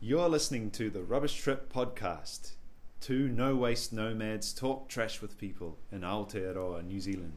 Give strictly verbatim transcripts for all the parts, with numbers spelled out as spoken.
You're listening to the Rubbish Trip podcast. Two no-waste nomads talk trash with people in Aotearoa, New Zealand.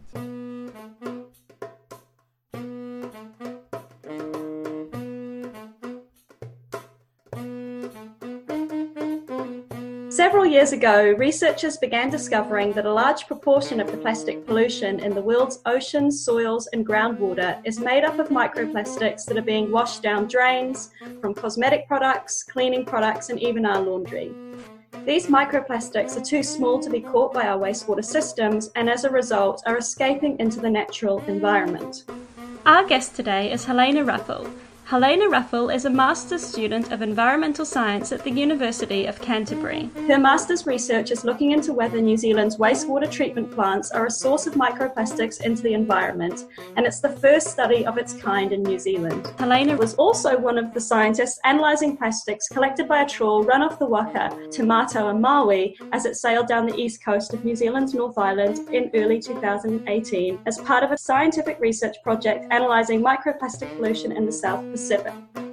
Several years ago, researchers began discovering that a large proportion of the plastic pollution in the world's oceans, soils and groundwater is made up of microplastics that are being washed down drains from cosmetic products, cleaning products and even our laundry. These microplastics are too small to be caught by our wastewater systems and as a result are escaping into the natural environment. Our guest today is Helena Ruffel. Helena Ruffel is a Master's student of Environmental Science at the University of Canterbury. Her Master's research is looking into whether New Zealand's wastewater treatment plants are a source of microplastics into the environment, and it's the first study of its kind in New Zealand. Helena was also one of the scientists analysing plastics collected by a trawl run off the Waka, Te Mato and Maui as it sailed down the east coast of New Zealand's North Island in early two thousand eighteen as part of a scientific research project analysing microplastic pollution in the South Pacific.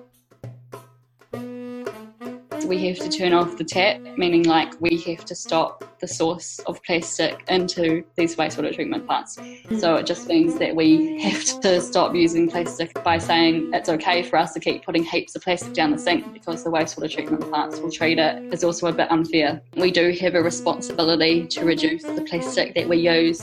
We have to turn off the tap, meaning like we have to stop the source of plastic into these wastewater treatment plants. So it just means that we have to stop using plastic by saying it's okay for us to keep putting heaps of plastic down the sink because the wastewater treatment plants will treat it is also a bit unfair. We do have a responsibility to reduce the plastic that we use.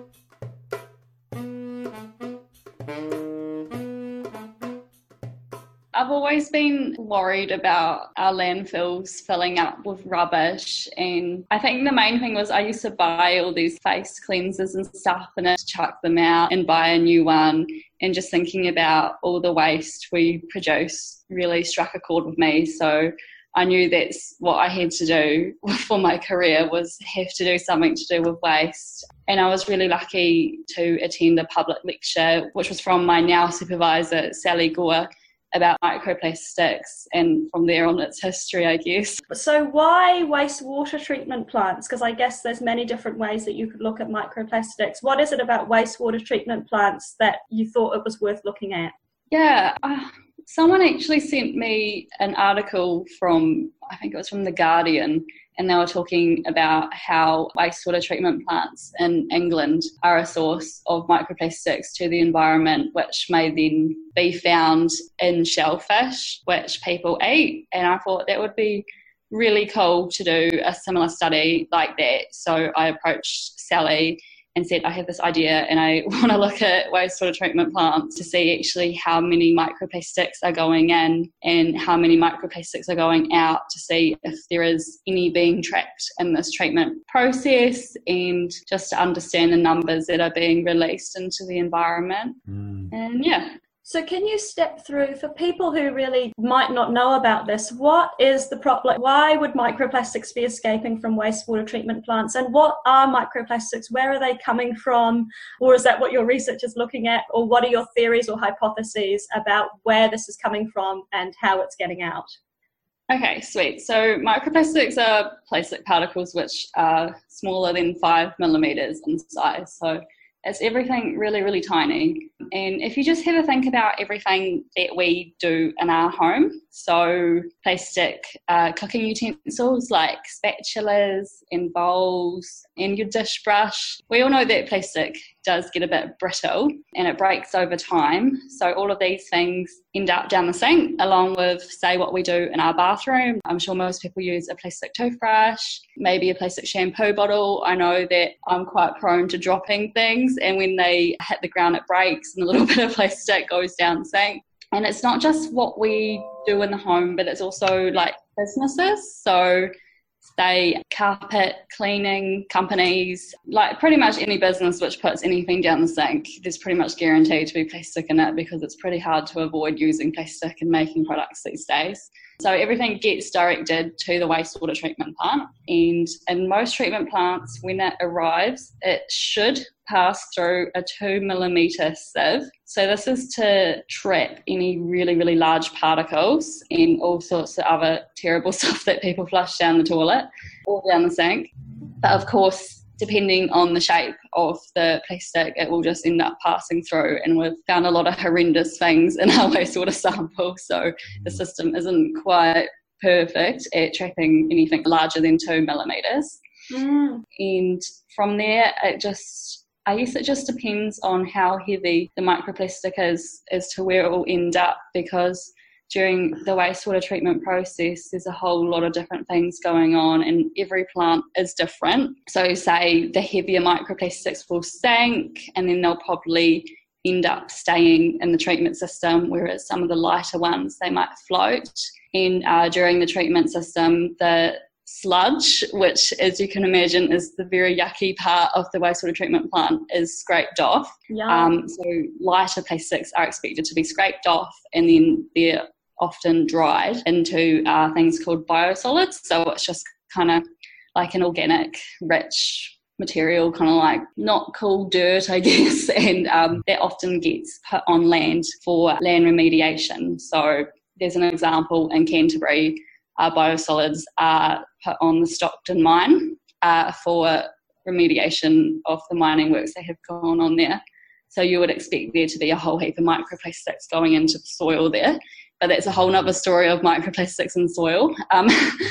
I've always been worried about our landfills filling up with rubbish, and I think the main thing was I used to buy all these face cleansers and stuff and then chuck them out and buy a new one, and just thinking about all the waste we produce really struck a chord with me. So I knew that's what I had to do for my career, was have to do something to do with waste. And I was really lucky to attend a public lecture, which was from my now supervisor, Sally Gore, about microplastics, and from there on it's history, I guess. So why wastewater treatment plants? Because I guess there's many different ways that you could look at microplastics. What is it about wastewater treatment plants that you thought it was worth looking at? Yeah, uh, someone actually sent me an article from, I think it was from The Guardian, and they were talking about how wastewater treatment plants in England are a source of microplastics to the environment, which may then be found in shellfish, which people eat. And I thought that would be really cool to do a similar study like that. So I approached Sally and said, I have this idea and I want to look at wastewater treatment plants to see actually how many microplastics are going in and how many microplastics are going out, to see if there is any being trapped in this treatment process, and just to understand the numbers that are being released into the environment. Mm. And yeah. So can you step through, for people who really might not know about this, what is the problem? Why would microplastics be escaping from wastewater treatment plants? And what are microplastics? Where are they coming from? Or is that what your research is looking at? Or what are your theories or hypotheses about where this is coming from and how it's getting out? Okay, sweet. So microplastics are plastic particles which are smaller than five millimetres in size. So it's everything really, really tiny. And if you just have a think about everything that we do in our home, so plastic uh, cooking utensils like spatulas and bowls and your dish brush, we all know that plastic does get a bit brittle and it breaks over time. So all of these things end up down the sink, along with, say, what we do in our bathroom. I'm sure most people use a plastic toothbrush, maybe a plastic shampoo bottle. I know that I'm quite prone to dropping things, and when they hit the ground it breaks and a little bit of plastic goes down the sink. And it's not just what we do in the home, but it's also like businesses. So say carpet cleaning companies, like pretty much any business which puts anything down the sink, there's pretty much guaranteed to be plastic in it, because it's pretty hard to avoid using plastic in making products these days. So everything gets directed to the wastewater treatment plant, and in most treatment plants, when it arrives, it should pass through a two millimetre sieve. So this is to trap any really, really large particles and all sorts of other terrible stuff that people flush down the toilet or down the sink. But of course, depending on the shape of the plastic, it will just end up passing through. And we've found a lot of horrendous things in our wastewater sample. So the system isn't quite perfect at trapping anything larger than two millimetres. Mm. And from there, it just, I guess it just depends on how heavy the microplastic is as to where it will end up, because during the wastewater treatment process, there's a whole lot of different things going on and every plant is different. So say the heavier microplastics will sink and then they'll probably end up staying in the treatment system, whereas some of the lighter ones, they might float. And uh, during the treatment system, the sludge, which as you can imagine is the very yucky part of the wastewater treatment plant, is scraped off. Um, so lighter plastics are expected to be scraped off and then they're often dried into uh, things called biosolids. So it's just kind of like an organic, rich material, kind of like not cool dirt, I guess, and um, that often gets put on land for land remediation. So there's an example in Canterbury, uh, biosolids are put on the Stockton mine uh, for remediation of the mining works that have gone on there. So you would expect there to be a whole heap of microplastics going into the soil there. But that's a whole nother story of microplastics in soil. Um,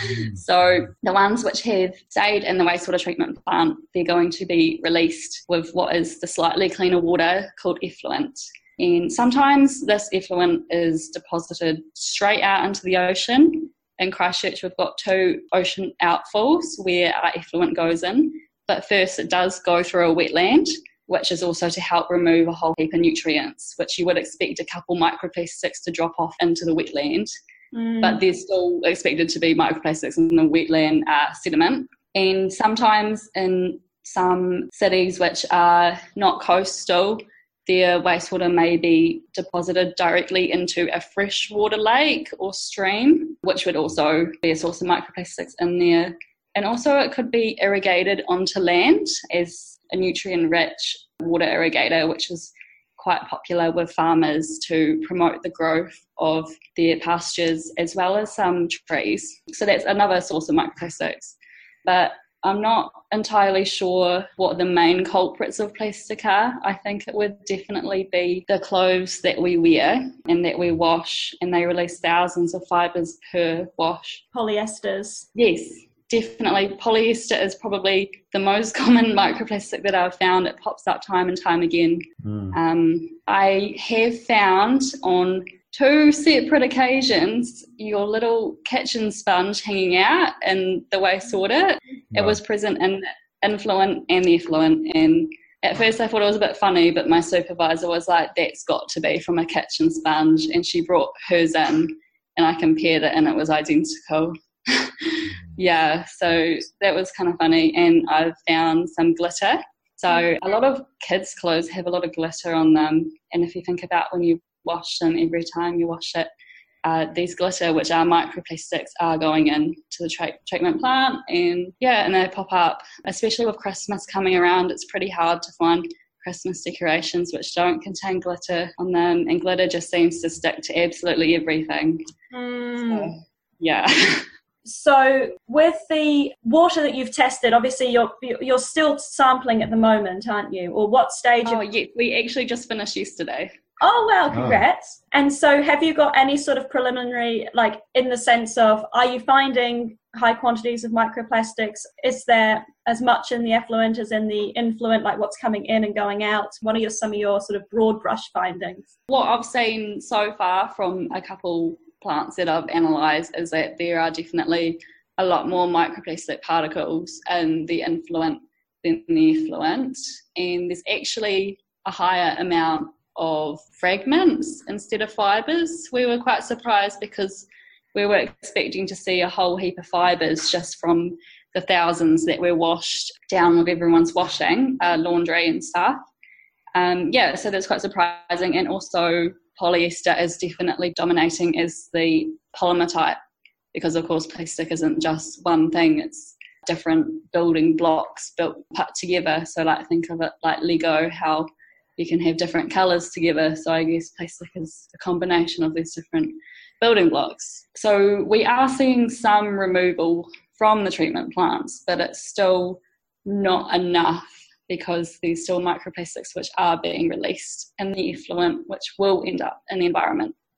so the ones which have stayed in the wastewater treatment plant, they're going to be released with what is the slightly cleaner water called effluent. And sometimes this effluent is deposited straight out into the ocean. In Christchurch, we've got two ocean outfalls where our effluent goes in. But first it does go through a wetland, which is also to help remove a whole heap of nutrients, which you would expect a couple microplastics to drop off into the wetland. Mm. But there's still expected to be microplastics in the wetland uh, sediment. And sometimes in some cities which are not coastal, their wastewater may be deposited directly into a freshwater lake or stream, which would also be a source of microplastics in there. And also it could be irrigated onto land as a nutrient-rich water irrigator, which is quite popular with farmers to promote the growth of their pastures as well as some trees. So that's another source of microplastics. But I'm not entirely sure what the main culprits of plastic are. I think it would definitely be the clothes that we wear and that we wash, and they release thousands of fibres per wash. Polyesters. Yes. Definitely. Polyester is probably the most common microplastic that I've found. It pops up time and time again. Mm. Um, I have found on two separate occasions your little kitchen sponge hanging out in the wastewater. Wow. It was present in the influent and the effluent. And at first I thought it was a bit funny, but my supervisor was like, that's got to be from a kitchen sponge. And she brought hers in and I compared it and it was identical. Yeah, so that was kind of funny. And I've found some glitter. So a lot of kids' clothes have a lot of glitter on them. And if you think about when you wash them, every time you wash it, uh, these glitter, which are microplastics, are going into the tra- treatment plant. And yeah, and they pop up, especially with Christmas coming around. It's pretty hard to find Christmas decorations which don't contain glitter on them. And glitter just seems to stick to absolutely everything. Mm. So, yeah. So with the water that you've tested, obviously you're you're still sampling at the moment, aren't you? Or what stage? Oh, of... yeah, we actually just finished yesterday. Oh, well, congrats. Oh. And so have you got any sort of preliminary, like in the sense of, are you finding high quantities of microplastics? Is there as much in the effluent as in the influent, like what's coming in and going out? What are your, some of your sort of broad brush findings? What I've seen so far from a couple plants that I've analysed is that there are definitely a lot more microplastic particles in the influent than the effluent, and there's actually a higher amount of fragments instead of fibres. We were quite surprised because we were expecting to see a whole heap of fibres just from the thousands that were washed down with everyone's washing, uh, laundry and stuff. Um, yeah, so that's quite surprising. And also polyester is definitely dominating as the polymer type, because of course plastic isn't just one thing, it's different building blocks built put together. So like think of it like Lego, how you can have different colours together. So I guess plastic is a combination of these different building blocks. So we are seeing some removal from the treatment plants, but it's still not enough, because there's still microplastics which are being released in the effluent, which will end up in the environment.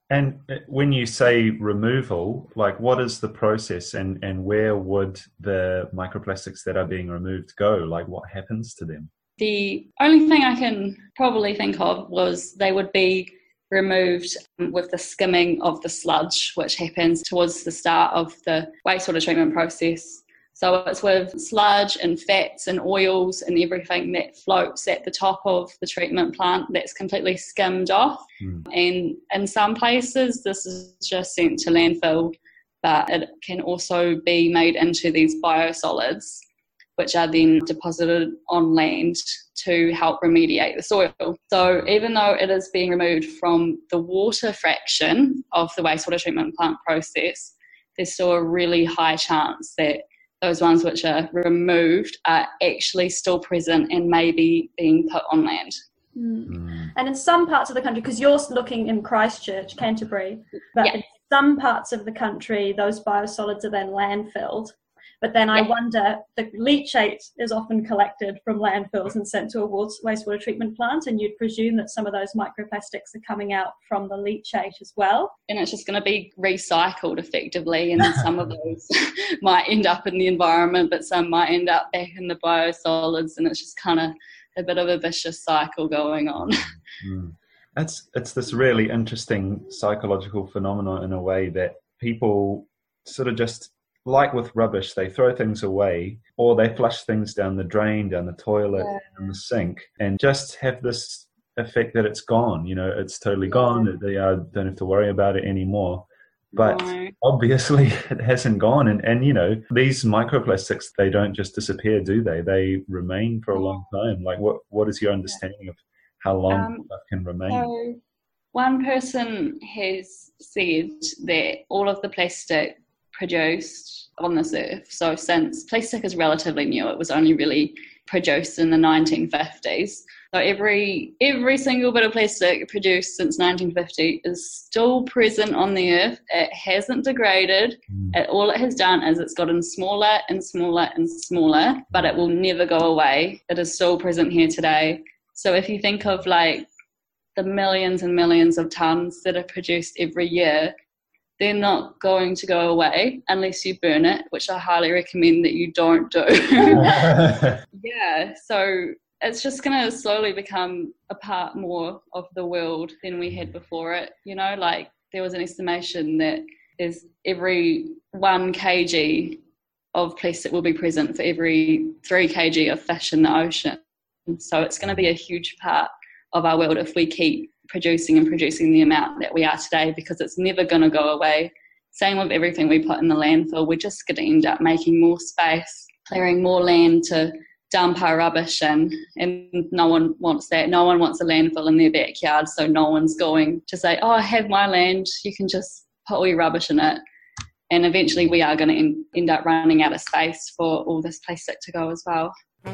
And when you say removal, like what is the process, and, and where would the microplastics that are being removed go? Like what happens to them? The only thing I can probably think of was they would be removed with the skimming of the sludge, which happens towards the start of the wastewater treatment process. So it's with sludge and fats and oils and everything that floats at the top of the treatment plant that's completely skimmed off. Mm. And in some places, this is just sent to landfill, but it can also be made into these biosolids, which are then deposited on land to help remediate the soil. So even though it is being removed from the water fraction of the wastewater treatment plant process, there's still a really high chance that those ones which are removed are actually still present and maybe being put on land. Mm. Mm. And in some parts of the country, because you're looking in Christchurch, Canterbury, but yeah. in some parts of the country, those biosolids are then landfilled. But then I yeah. wonder, the leachate is often collected from landfills and sent to a wastewater treatment plant, and you'd presume that some of those microplastics are coming out from the leachate as well. And it's just going to be recycled effectively, and some of those might end up in the environment, but some might end up back in the biosolids, and it's just kind of a bit of a vicious cycle going on. Mm. It's, it's this really interesting psychological phenomenon in a way that people sort of just, like with rubbish, they throw things away or they flush things down the drain, down the toilet, yeah. down the sink, and just have this effect that it's gone. You know, it's totally yeah. gone. They uh, don't have to worry about it anymore. But no. obviously it hasn't gone. And, and, you know, these microplastics, they don't just disappear, do they? They remain for a long time. Like what, what is your understanding of how long um, stuff can remain? So one person has said that all of the plastic produced on this earth, so since plastic is relatively new, it was only really produced in the nineteen fifties. So every every single bit of plastic produced since nineteen fifty is still present on the earth. It hasn't degraded. Mm. It, all it has done is it's gotten smaller and smaller and smaller, but it will never go away. It is still present here today. So if you think of like the millions and millions of tons that are produced every year, they're not going to go away unless you burn it, which I highly recommend that you don't do. Yeah, so it's just going to slowly become a part more of the world than we had before it. You know, like there was an estimation that is every one kilogram of plastic will be present for every three kilograms of fish in the ocean. So it's going to be a huge part of our world if we keep producing and producing the amount that we are today, because it's never going to go away. Same with everything we put in the landfill. We're just going to end up making more space, clearing more land to dump our rubbish in, and no one wants that. No one wants a landfill in their backyard, so no one's going to say, oh, I have my land, you can just put all your rubbish in it. And eventually we are going to end, end up running out of space for all this plastic to go as well.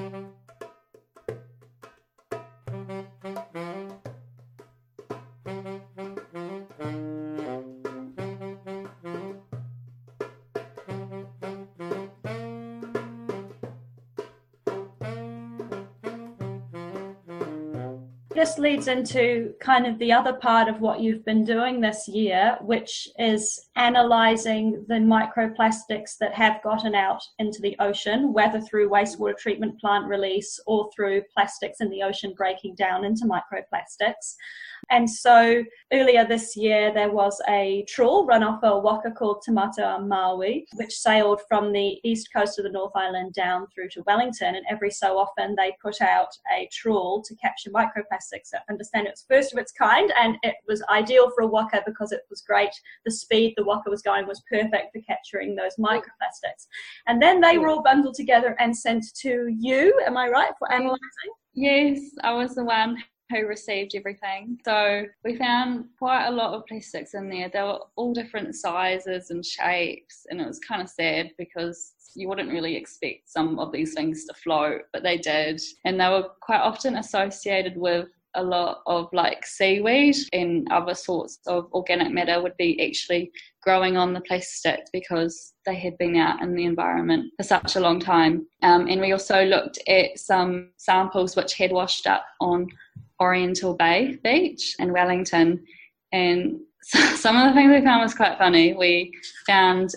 This leads into kind of the other part of what you've been doing this year, which is analysing the microplastics that have gotten out into the ocean, whether through wastewater treatment plant release or through plastics in the ocean breaking down into microplastics. And so earlier this year, there was a trawl run off a waka called Te Mata Maui, which sailed from the east coast of the North Island down through to Wellington. And every so often, they put out a trawl to capture microplastics. I understand it was first of its kind, and it was ideal for a waka because it was great. The speed the waka was going was perfect for capturing those microplastics. And then they were all bundled together and sent to you, am I right, for analysing? Yes, I was the one who received everything. So we found quite a lot of plastics in there. They were all different sizes and shapes, and it was kind of sad because you wouldn't really expect some of these things to float, but they did. And they were quite often associated with a lot of like seaweed and other sorts of organic matter would be actually growing on the plastic because they had been out in the environment for such a long time. Um, and we also looked at some samples which had washed up on Oriental Bay Beach in Wellington, And some of the things we found was quite funny. We found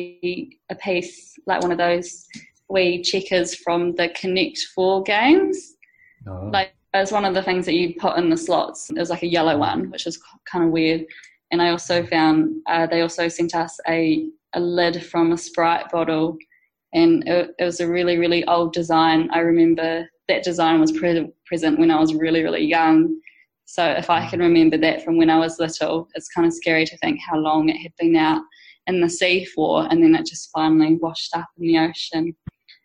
a a piece, like one of those wee checkers from the Connect Four games. Oh. Like, it was one of the things that you put in the slots. It was like a yellow one, which is kind of weird. And I also found, uh, they also sent us a, a lid from a Sprite bottle. And it, it was a really, really old design. I remember that design was pre- present when I was really, really young. So if I can remember that from when I was little, it's kind of scary to think how long it had been out in the sea for, and then it just finally washed up in the ocean.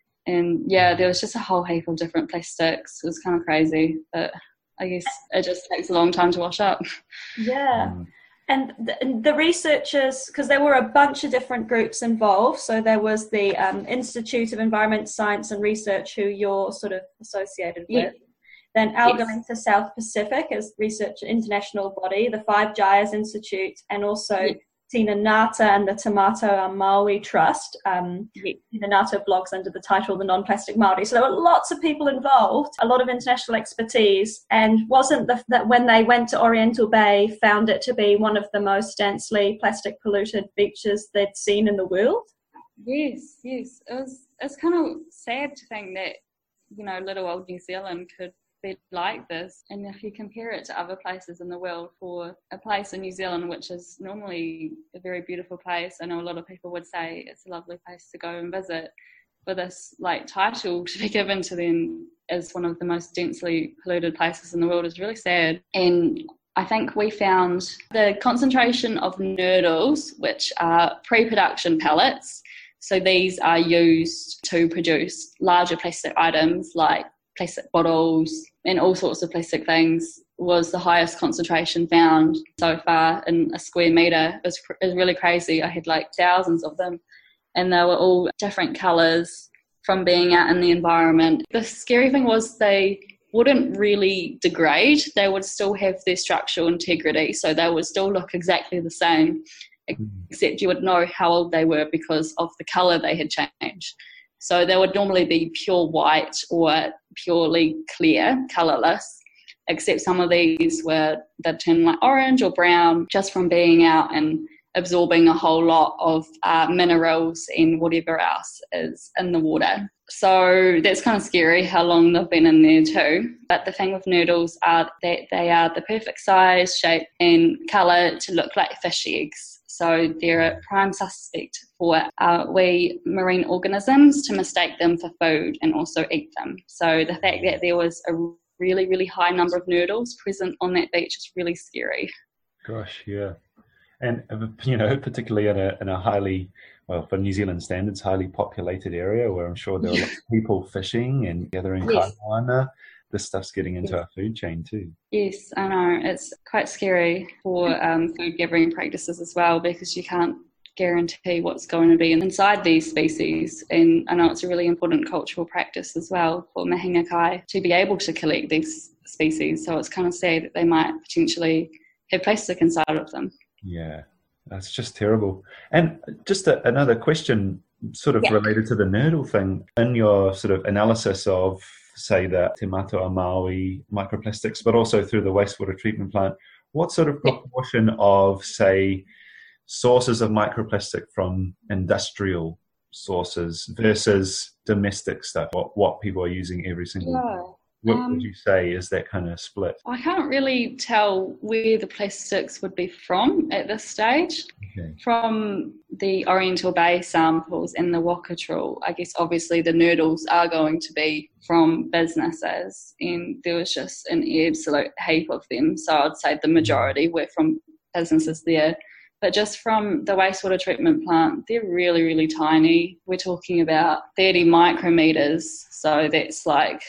And yeah, there was just a whole heap of different plastics. It was kind of crazy, but I guess it just takes a long time to wash up. Yeah. And the, the researchers, because there were a bunch of different groups involved, so there was the um, Institute of Environment, Science and Research, who you're sort of associated with. Yeah. Then Algalinta yes. South Pacific is research international body, the Five Gyres Institute, and also yes. Tina Nata and the Tamato Maui Trust. Um, yes. Tina Nata blogs under the title The Non-Plastic Maori. So there were lots of people involved, a lot of international expertise, and wasn't the, that when they went to Oriental Bay, found it to be one of the most densely plastic polluted beaches they'd seen in the world? Yes, yes. It was, it's kind of sad to think that, you know, little old New Zealand could be like this. And if you compare it to other places in the world, for a place in New Zealand which is normally a very beautiful place, I know a lot of people would say it's a lovely place to go and visit, for this like title to be given to them as one of the most densely polluted places in the world is really sad. And I think we found the concentration of nurdles, which are pre-production pellets, so these are used to produce larger plastic items like plastic bottles and all sorts of plastic things, was the highest concentration found so far in a square metre. It was, it was really crazy. I had like thousands of them, and they were all different colours from being out in the environment. The scary thing was they wouldn't really degrade. They would still have their structural integrity, so they would still look exactly the same, except you would know how old they were because of the colour they had changed. So they would normally be pure white or purely clear, colourless, except some of these were, they'd turn like orange or brown just from being out and absorbing a whole lot of uh, minerals and whatever else is in the water. So that's kind of scary how long they've been in there too. But the thing with nurdles are that they are the perfect size, shape and colour to look like fish eggs. So they're a prime suspect for uh, we marine organisms to mistake them for food and also eat them. So the fact that there was a really, really high number of nurdles present on that beach is really scary. Gosh, yeah. And, you know, particularly in a in a highly, well, for New Zealand standards, highly populated area where I'm sure there are lots of people fishing and gathering yes. kaimoana. This stuff's getting into yes. our food chain too. Yes, I know. It's quite scary for um, food gathering practices as well, because you can't guarantee what's going to be inside these species. And I know it's a really important cultural practice as well for Mahinga Kai to be able to collect these species. So it's kind of sad that they might potentially have plastic inside of them. Yeah, that's just terrible. And just a, another question sort of yeah. related to the nurdle thing. In your sort of analysis of, say, the Te Matua Maui microplastics, but also through the wastewater treatment plant, what sort of proportion yeah. of, say, sources of microplastic from industrial sources versus domestic stuff, what, what people are using every single yeah. day? What um, would you say is that kind of split? I can't really tell where the plastics would be from at this stage. Okay. From the Oriental Bay samples and the Wakatrul, I guess obviously the nurdles are going to be from businesses, and there was just an absolute heap of them. So I'd say the majority were from businesses there. But just from the wastewater treatment plant, they're really, really tiny. We're talking about thirty micrometers. So that's like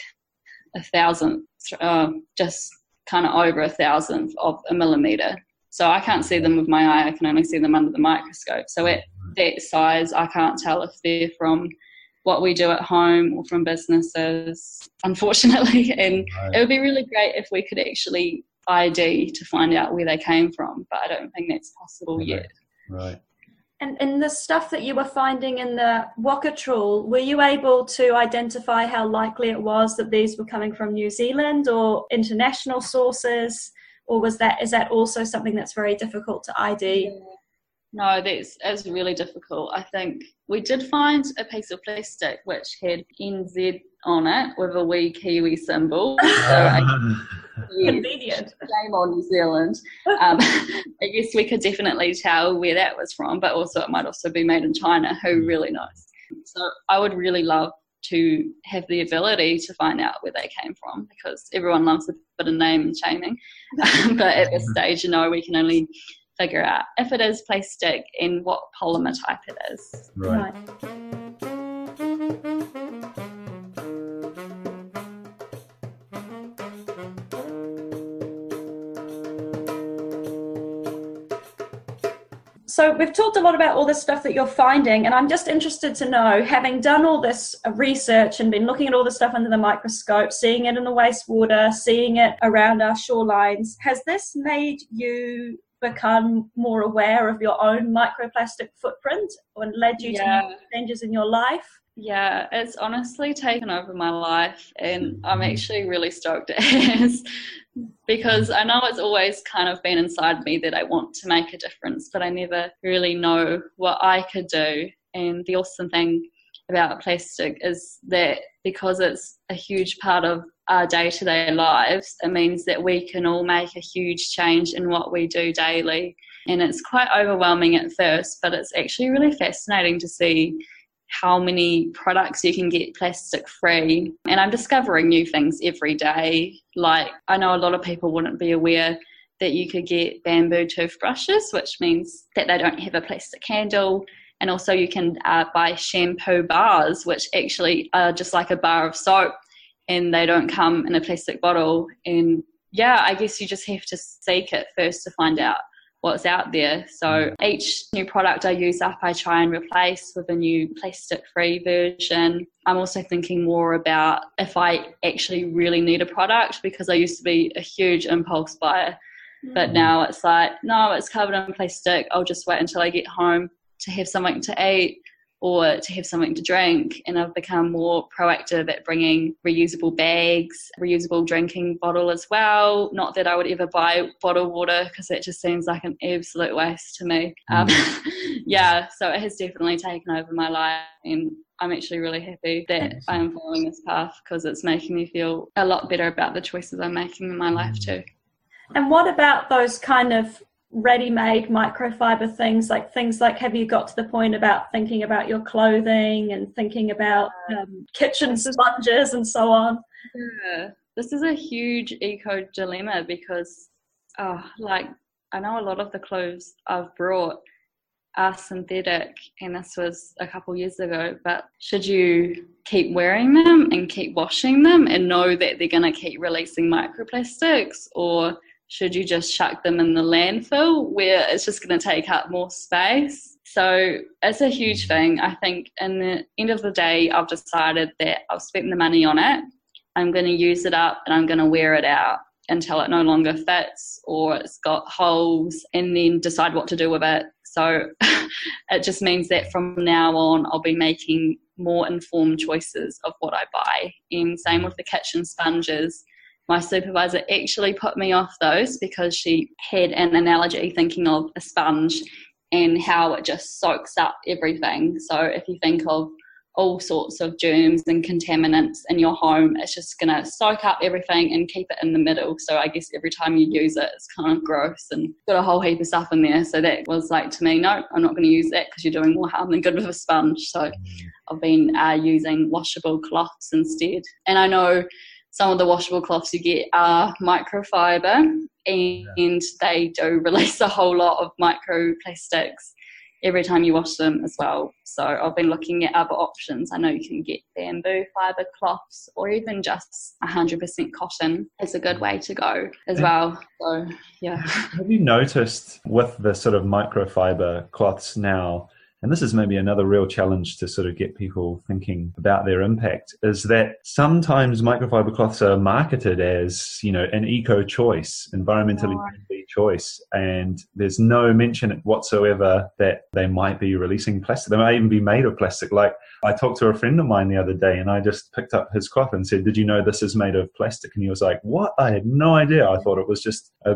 a thousand, uh, just kind of over a thousandth of a millimetre. So I can't see them with my eye, I can only see them under the microscope. So at that size, I can't tell if they're from what we do at home or from businesses, unfortunately. And right. it would be really great if we could actually I D to find out where they came from, but I don't think that's possible right. yet. Right. And in the stuff that you were finding in the Wakatrul, were you able to identify how likely it was that these were coming from New Zealand or international sources? or was that is that also something that's very difficult to I D? Yeah. No, that's, that's really difficult. I think we did find a piece of plastic which had N Z on it with a wee Kiwi symbol. So I, Convenient. Shame on New Zealand. Um, I guess we could definitely tell where that was from, but also it might also be made in China. Who really knows? So I would really love to have the ability to find out where they came from, because everyone loves a bit of name shaming. But at this stage, you know, we can only figure out if it is plastic and what polymer type it is. Right. So we've talked a lot about all this stuff that you're finding, and I'm just interested to know, having done all this research and been looking at all the stuff under the microscope, seeing it in the wastewater, seeing it around our shorelines, has this made you become more aware of your own microplastic footprint and led you Yeah. to make changes in your life? Yeah, it's honestly taken over my life, and I'm actually really stoked it has, because I know it's always kind of been inside me that I want to make a difference, but I never really know what I could do. And the awesome thing about plastic is that because it's a huge part of our day-to-day lives, it means that we can all make a huge change in what we do daily. And it's quite overwhelming at first, but it's actually really fascinating to see how many products you can get plastic free. And I'm discovering new things every day. Like, I know a lot of people wouldn't be aware that you could get bamboo toothbrushes, which means that they don't have a plastic handle. And also you can uh, buy shampoo bars, which actually are just like a bar of soap, and they don't come in a plastic bottle. And yeah, I guess you just have to seek it first to find out what's out there. So each new product I use up, I try and replace with a new plastic-free version. I'm also thinking more about if I actually really need a product, because I used to be a huge impulse buyer, mm. but now it's like, no, it's covered in plastic. I'll just wait until I get home to have something to eat or to have something to drink. And I've become more proactive at bringing reusable bags, reusable drinking bottle as well. Not that I would ever buy bottled water, because that just seems like an absolute waste to me. Um, yeah, so it has definitely taken over my life, and I'm actually really happy that I am following this path, because it's making me feel a lot better about the choices I'm making in my life too. And what about those kind of ready-made microfiber things, like things like, have you got to the point about thinking about your clothing and thinking about um, kitchen sponges and so on? Yeah, this is a huge eco dilemma, because oh, like I know a lot of the clothes I've brought are synthetic, and this was a couple years ago, but should you keep wearing them and keep washing them and know that they're going to keep releasing microplastics, or should you just chuck them in the landfill where it's just going to take up more space? So it's a huge thing. I think in the end of the day, I've decided that I've spent the money on it. I'm going to use it up and I'm going to wear it out until it no longer fits or it's got holes, and then decide what to do with it. So it just means that from now on, I'll be making more informed choices of what I buy. And same with the kitchen sponges. My supervisor actually put me off those because she had an analogy thinking of a sponge and how it just soaks up everything. So if you think of all sorts of germs and contaminants in your home, it's just going to soak up everything and keep it in the middle. So I guess every time you use it, it's kind of gross and got a whole heap of stuff in there. So that was like, to me, no, I'm not going to use that because you're doing more harm than good with a sponge. So I've been uh, using washable cloths instead. And I know some of the washable cloths you get are microfiber, and they do release a whole lot of microplastics every time you wash them as well. So I've been looking at other options. I know you can get bamboo fiber cloths, or even just one hundred percent cotton is a good way to go as well. So, yeah. Have you noticed with the sort of microfiber cloths now, and this is maybe another real challenge to sort of get people thinking about their impact, is that sometimes microfiber cloths are marketed as, you know, an eco choice, environmentally friendly choice, and there's no mention whatsoever that they might be releasing plastic. They might even be made of plastic. Like, I talked to a friend of mine the other day, and I just picked up his cloth and said, "Did you know this is made of plastic?" And he was like, "What? I had no idea. I thought it was just a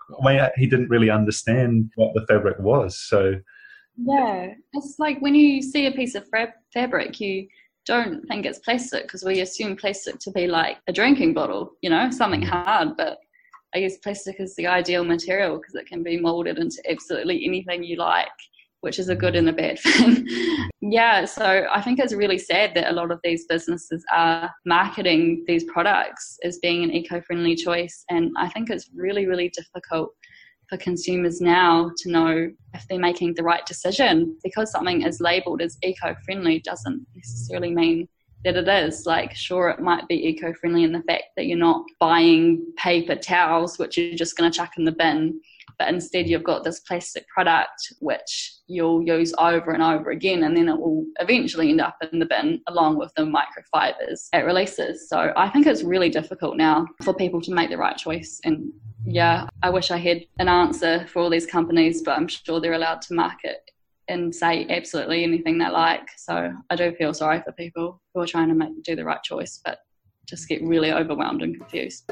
when he didn't really understand what the fabric was. So yeah, it's like when you see a piece of fab- fabric, you don't think it's plastic because we assume plastic to be like a drinking bottle, you know, something hard. But I guess plastic is the ideal material because it can be molded into absolutely anything you like, which is a good and a bad thing. Yeah, so I think it's really sad that a lot of these businesses are marketing these products as being an eco-friendly choice. And I think it's really, really difficult for consumers now to know if they're making the right decision, because something is labelled as eco-friendly doesn't necessarily mean that it is. Like, sure, it might be eco-friendly in the fact that you're not buying paper towels, which you're just going to chuck in the bin, but instead you've got this plastic product which you'll use over and over again, and then it will eventually end up in the bin along with the microfibers it releases. So I think it's really difficult now for people to make the right choice. And yeah, I wish I had an answer for all these companies, but I'm sure they're allowed to market and say absolutely anything they like. So I do feel sorry for people who are trying to make, do the right choice, but just get really overwhelmed and confused.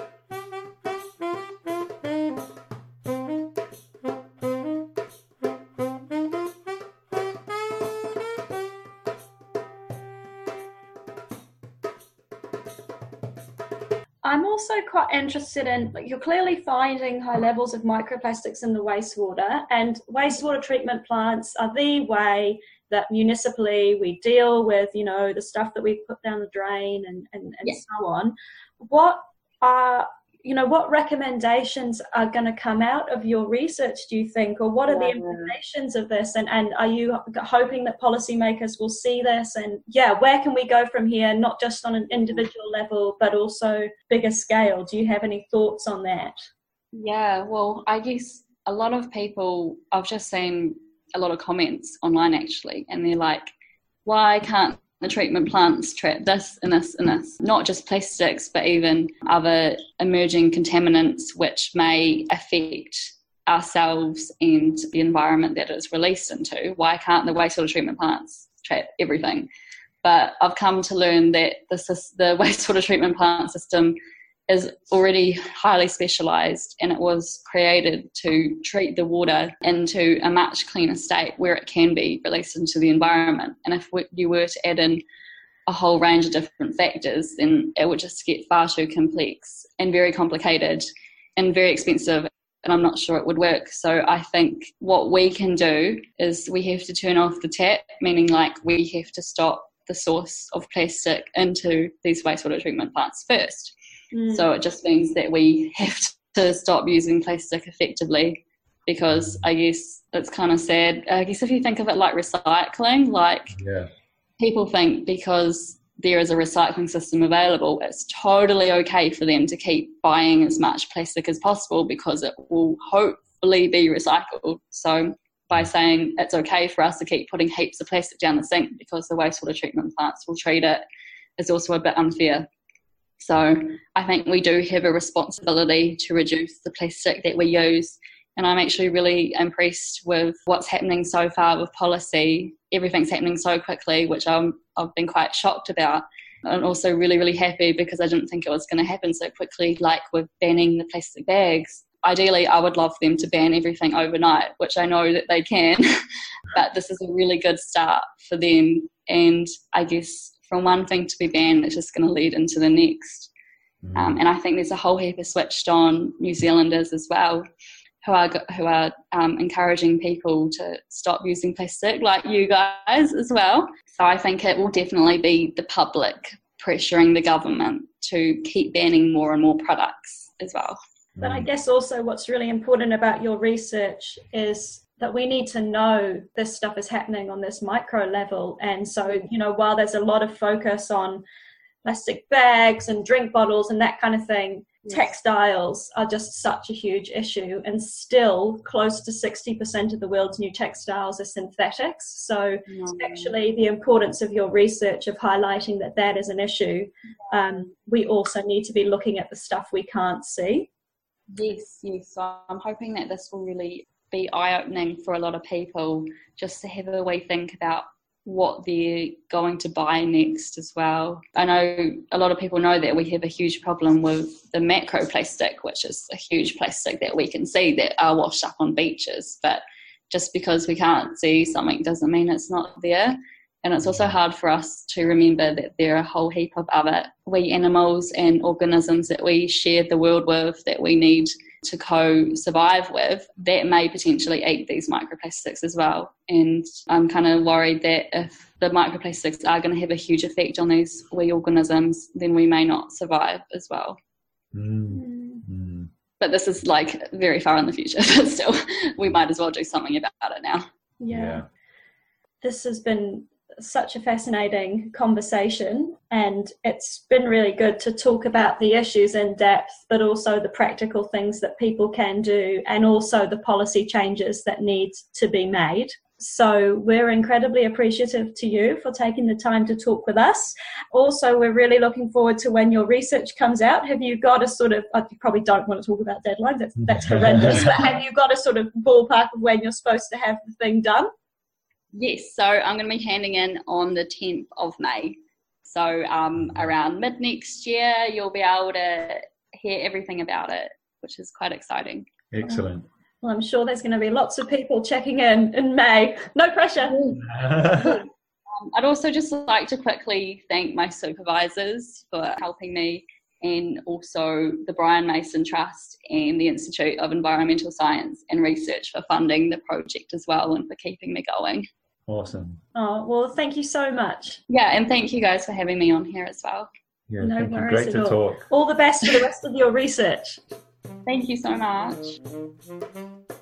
I'm also quite interested in, like, you're clearly finding high levels of microplastics in the wastewater, and wastewater treatment plants are the way that municipally we deal with, you know, the stuff that we put down the drain and, and, and yeah. so on. What are, you know, what recommendations are going to come out of your research, do you think, or what are the implications of this? And, and are you hoping that policymakers will see this? And yeah, where can we go from here, not just on an individual level, but also bigger scale? Do you have any thoughts on that? Yeah, well, I guess a lot of people, I've just seen a lot of comments online actually, and they're like, why can't the treatment plants trap this and this and this? Not just plastics, but even other emerging contaminants which may affect ourselves and the environment that it's released into. Why can't the wastewater treatment plants trap everything? But I've come to learn that the, the wastewater treatment plant system is already highly specialised, and it was created to treat the water into a much cleaner state where it can be released into the environment. And if we, you were to add in a whole range of different factors, then it would just get far too complex and very complicated and very expensive, and I'm not sure it would work. So I think what we can do is we have to turn off the tap, meaning like we have to stop the source of plastic into these wastewater treatment plants first. Mm. So it just means that we have to stop using plastic effectively, because I guess it's kind of sad. I guess if you think of it like recycling, like yeah. people think because there is a recycling system available, it's totally okay for them to keep buying as much plastic as possible because it will hopefully be recycled. So by saying it's okay for us to keep putting heaps of plastic down the sink because the wastewater treatment plants will treat it is also a bit unfair. So I think we do have a responsibility to reduce the plastic that we use. And I'm actually really impressed with what's happening so far with policy. Everything's happening so quickly, which I'm, I've been quite shocked about. And also really, really happy because I didn't think it was going to happen so quickly, like with banning the plastic bags. Ideally, I would love for them to ban everything overnight, which I know that they can. But this is a really good start for them. And I guess from one thing to be banned, it's just going to lead into the next. Mm. Um, and I think there's a whole heap of switched on New Zealanders as well who are who are um, encouraging people to stop using plastic, like you guys as well. So I think it will definitely be the public pressuring the government to keep banning more and more products as well. But I guess also what's really important about your research is that we need to know this stuff is happening on this micro level. And so, you know, while there's a lot of focus on plastic bags and drink bottles and that kind of thing, yes. Textiles are just such a huge issue, and still close to sixty percent of the world's new textiles are synthetics. So mm. actually the importance of your research of highlighting that that is an issue, um, we also need to be looking at the stuff we can't see. Yes, yes. So I'm hoping that this will really be eye-opening for a lot of people, just to have a wee think about what they're going to buy next as well. I know a lot of people know that we have a huge problem with the macroplastic, which is a huge plastic that we can see that are washed up on beaches, but just because we can't see something doesn't mean it's not there. And it's also hard for us to remember that there are a whole heap of other wee animals and organisms that we share the world with, that we need to co-survive with, that may potentially eat these microplastics as well. And I'm kind of worried that if the microplastics are going to have a huge effect on these wee organisms, then we may not survive as well. Mm. Mm. But this is like very far in the future, but still, we might as well do something about it now. Yeah. Yeah. This has been such a fascinating conversation, and it's been really good to talk about the issues in depth, but also the practical things that people can do, and also the policy changes that need to be made. So we're incredibly appreciative to you for taking the time to talk with us. Also, we're really looking forward to when your research comes out. Have you got a sort of, you probably don't want to talk about deadlines, that's, that's horrendous, but have you got a sort of ballpark of when you're supposed to have the thing done? Yes, so I'm going to be handing in on the tenth of May. So um, around mid next year, you'll be able to hear everything about it, which is quite exciting. Excellent. Well, I'm sure there's going to be lots of people checking in in May. No pressure. um, I'd also just like to quickly thank my supervisors for helping me, and also the Brian Mason Trust and the Institute of Environmental Science and Research for funding the project as well, and for keeping me going. Awesome. Oh, well, thank you so much. Yeah, and thank you guys for having me on here as well. Yeah, No thank you. worries Great at to all. talk. All the best for the rest of your research. Thank you so much.